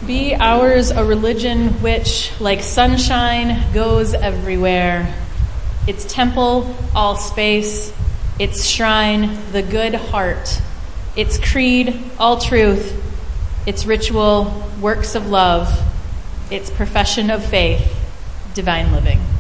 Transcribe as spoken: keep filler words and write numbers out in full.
Be ours a religion which, like sunshine, goes everywhere. Its temple, all space. Its shrine, the good heart. Its creed, all truth. Its ritual, works of love. Its profession of faith, divine living.